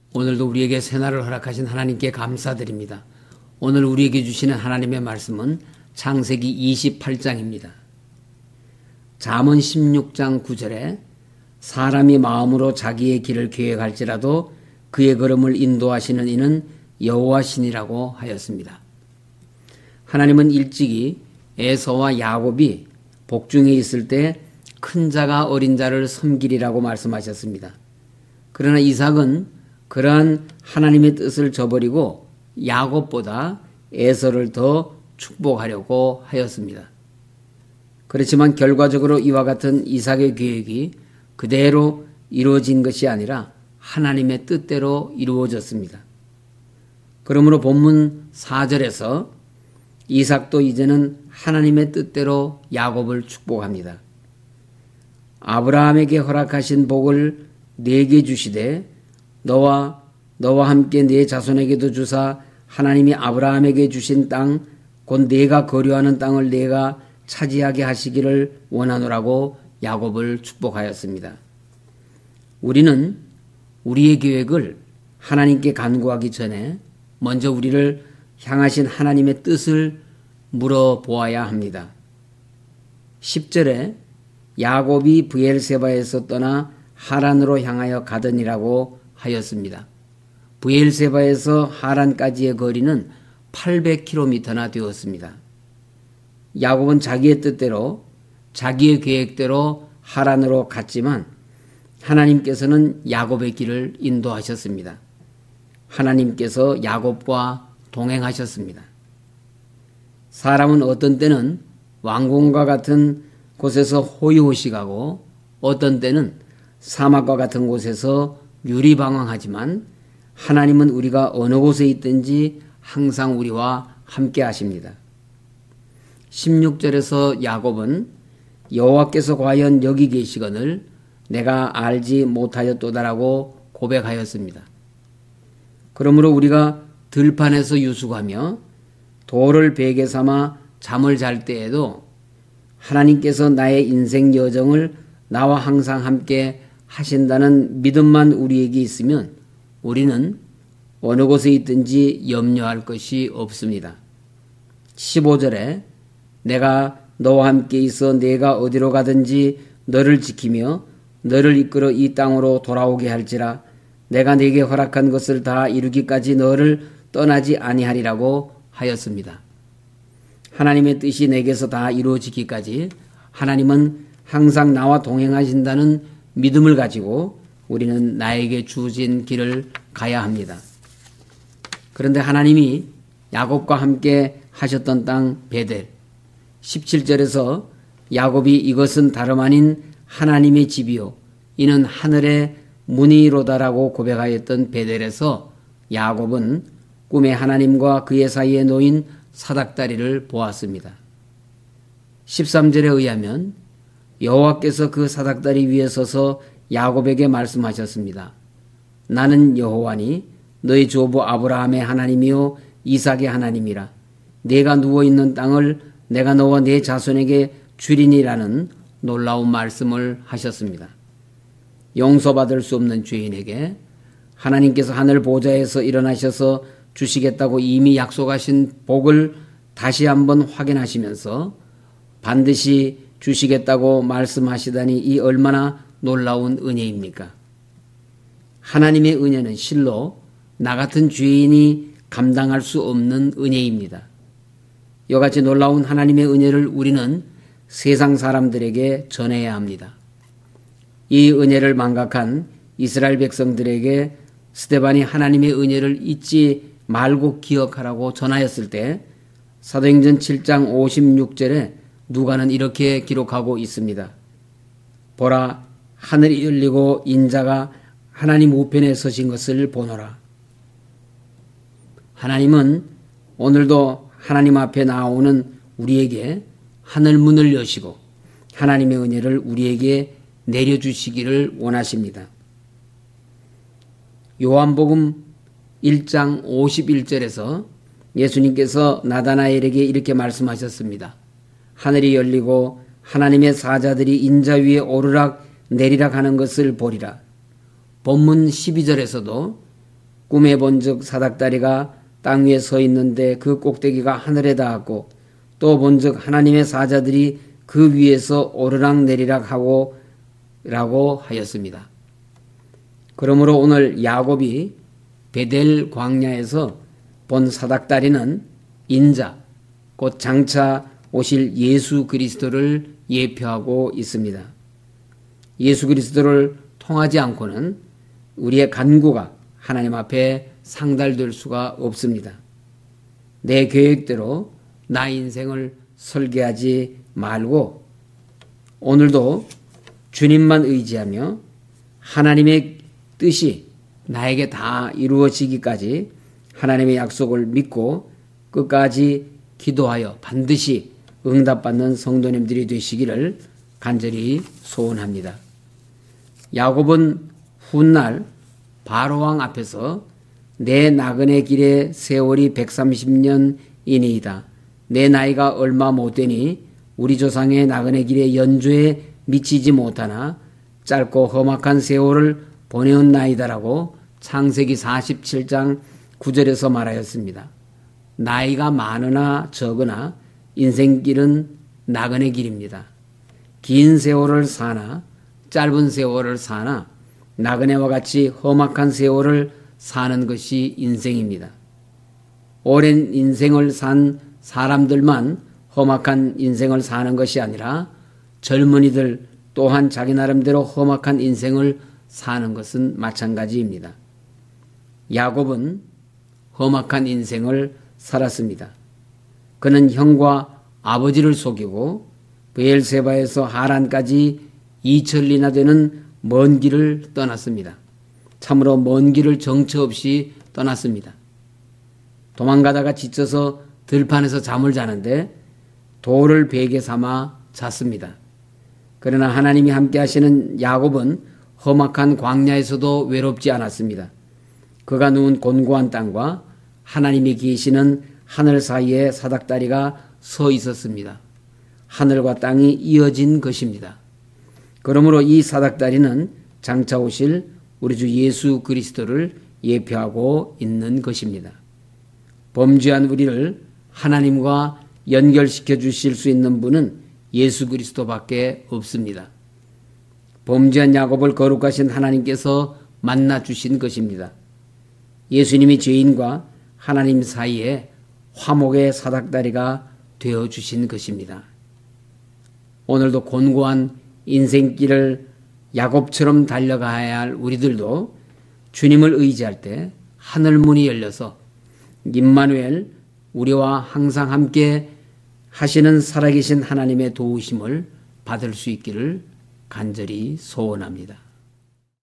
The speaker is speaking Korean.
오늘도 우리에게 새날을 허락하신 하나님께 감사드립니다. 오늘 우리에게 주시는 하나님의 말씀은 창세기 28장입니다. 잠언 16장 9절에 사람이 마음으로 자기의 길을 계획할지라도 그의 걸음을 인도하시는 이는 여호와시니라고 하였습니다. 하나님은 일찍이 에서와 야곱이 복중에 있을 때 큰 자가 어린 자를 섬기리라고 말씀하셨습니다. 그러나 이삭은 그러한 하나님의 뜻을 저버리고 야곱보다 에서를 더 축복하려고 하였습니다. 그렇지만 결과적으로 이와 같은 이삭의 계획이 그대로 이루어진 것이 아니라 하나님의 뜻대로 이루어졌습니다. 그러므로 본문 4절에서 이삭도 이제는 하나님의 뜻대로 야곱을 축복합니다. 아브라함에게 허락하신 복을 내게 주시되 너와 함께 네 자손에게도 주사 하나님이 아브라함에게 주신 땅 곧 네가 거류하는 땅을 네가 차지하게 하시기를 원하노라고 야곱을 축복하였습니다. 우리는 우리의 계획을 하나님께 간구하기 전에 먼저 우리를 향하신 하나님의 뜻을 물어보아야 합니다. 10절에 야곱이 브엘세바에서 떠나 하란으로 향하여 가더니라고 하였습니다. 브엘세바에서 하란까지의 거리는 800km나 되었습니다. 야곱은 자기의 뜻대로 자기의 계획대로 하란으로 갔지만 하나님께서는 야곱의 길을 인도하셨습니다. 하나님께서 야곱과 동행하셨습니다. 사람은 어떤 때는 왕궁과 같은 곳에서 호의호식하고 어떤 때는 사막과 같은 곳에서 유리방황하지만 하나님은 우리가 어느 곳에 있든지 항상 우리와 함께 하십니다. 16절에서 야곱은 여호와께서 과연 여기 계시거늘 내가 알지 못하였도다라고 고백하였습니다. 그러므로 우리가 들판에서 유숙하며 돌을 베개 삼아 잠을 잘 때에도 하나님께서 나의 인생 여정을 나와 항상 함께 하신다는 믿음만 우리에게 있으면 우리는 어느 곳에 있든지 염려할 것이 없습니다. 15절에 내가 너와 함께 있어 내가 어디로 가든지 너를 지키며 너를 이끌어 이 땅으로 돌아오게 할지라 내가 네게 허락한 것을 다 이루기까지 너를 떠나지 아니하리라고 하였습니다. 하나님의 뜻이 내게서 다 이루어지기까지 하나님은 항상 나와 동행하신다는 믿음을 가지고 우리는 나에게 주어진 길을 가야 합니다. 그런데 하나님이 야곱과 함께 하셨던 땅 베델 17절에서 야곱이 이것은 다름 아닌 하나님의 집이요 이는 하늘의 문이로다라고 고백하였던 베델에서 야곱은 꿈에 하나님과 그의 사이에 놓인 사닥다리를 보았습니다. 13절에 의하면 여호와께서 그 사닥다리 위에 서서 야곱에게 말씀하셨습니다. 나는 여호와니 너희 조부 아브라함의 하나님이요 이삭의 하나님이라. 네가 누워있는 땅을 내가 너와 네 자손에게 주리니라는 놀라운 말씀을 하셨습니다. 용서받을 수 없는 죄인에게 하나님께서 하늘 보좌에서 일어나셔서 주시겠다고 이미 약속하신 복을 다시 한번 확인하시면서 반드시 주시겠다고 말씀하시다니 이 얼마나 놀라운 은혜입니까? 하나님의 은혜는 실로 나 같은 죄인이 감당할 수 없는 은혜입니다. 이같이 놀라운 하나님의 은혜를 우리는 세상 사람들에게 전해야 합니다. 이 은혜를 망각한 이스라엘 백성들에게 스데반이 하나님의 은혜를 잊지 말고 기억하라고 전하였을 때 사도행전 7장 56절에 누가는 이렇게 기록하고 있습니다. 보라, 하늘이 열리고 인자가 하나님 우편에 서신 것을 보노라. 하나님은 오늘도 하나님 앞에 나오는 우리에게 하늘 문을 여시고 하나님의 은혜를 우리에게 내려주시기를 원하십니다. 요한복음 1장 51절에서 예수님께서 나다나엘에게 이렇게 말씀하셨습니다. 하늘이 열리고 하나님의 사자들이 인자 위에 오르락 내리락 하는 것을 보리라. 본문 12절에서도 꿈에 본즉 사닥다리가 땅 위에 서 있는데 그 꼭대기가 하늘에 닿았고 또 본즉 하나님의 사자들이 그 위에서 오르락 내리락 하고 라고 하였습니다. 그러므로 오늘 야곱이 베델 광야에서 본 사닥다리는 인자, 곧 장차 오실 예수 그리스도를 예표하고 있습니다. 예수 그리스도를 통하지 않고는 우리의 간구가 하나님 앞에 상달될 수가 없습니다. 내 계획대로 나 인생을 설계하지 말고 오늘도 주님만 의지하며 하나님의 뜻이 나에게 다 이루어지기까지 하나님의 약속을 믿고 끝까지 기도하여 반드시 응답받는 성도님들이 되시기를 간절히 소원합니다. 야곱은 훗날 바로왕 앞에서 내 나그네 길의 세월이 130년이니이다. 내 나이가 얼마 못되니 우리 조상의 나그네 길의 연조에 미치지 못하나 짧고 험악한 세월을 보내온 나이다라고 창세기 47장 9절에서 말하였습니다. 나이가 많으나 적으나 인생길은 나그네 길입니다. 긴 세월을 사나 짧은 세월을 사나 나그네와 같이 험악한 세월을 사는 것이 인생입니다. 오랜 인생을 산 사람들만 험악한 인생을 사는 것이 아니라 젊은이들 또한 자기 나름대로 험악한 인생을 사는 것은 마찬가지입니다. 야곱은 험악한 인생을 살았습니다. 그는 형과 아버지를 속이고 브엘세바에서 하란까지 2천리나 되는 먼 길을 떠났습니다. 참으로 먼 길을 정처 없이 떠났습니다. 도망가다가 지쳐서 들판에서 잠을 자는데 돌을 베개 삼아 잤습니다. 그러나 하나님이 함께 하시는 야곱은 험악한 광야에서도 외롭지 않았습니다. 그가 누운 곤고한 땅과 하나님이 계시는 하늘 사이에 사닥다리가 서 있었습니다. 하늘과 땅이 이어진 것입니다. 그러므로 이 사닥다리는 장차 오실 우리 주 예수 그리스도를 예표하고 있는 것입니다. 범죄한 우리를 하나님과 연결시켜 주실 수 있는 분은 예수 그리스도밖에 없습니다. 범죄한 야곱을 거룩하신 하나님께서 만나 주신 것입니다. 예수님이 죄인과 하나님 사이에 화목의 사닥다리가 되어 주신 것입니다. 오늘도 곤고한 인생길을 야곱처럼 달려가야 할 우리들도 주님을 의지할 때 하늘문이 열려서 임마누엘 우리와 항상 함께 하시는 살아계신 하나님의 도우심을 받을 수 있기를 간절히 소원합니다.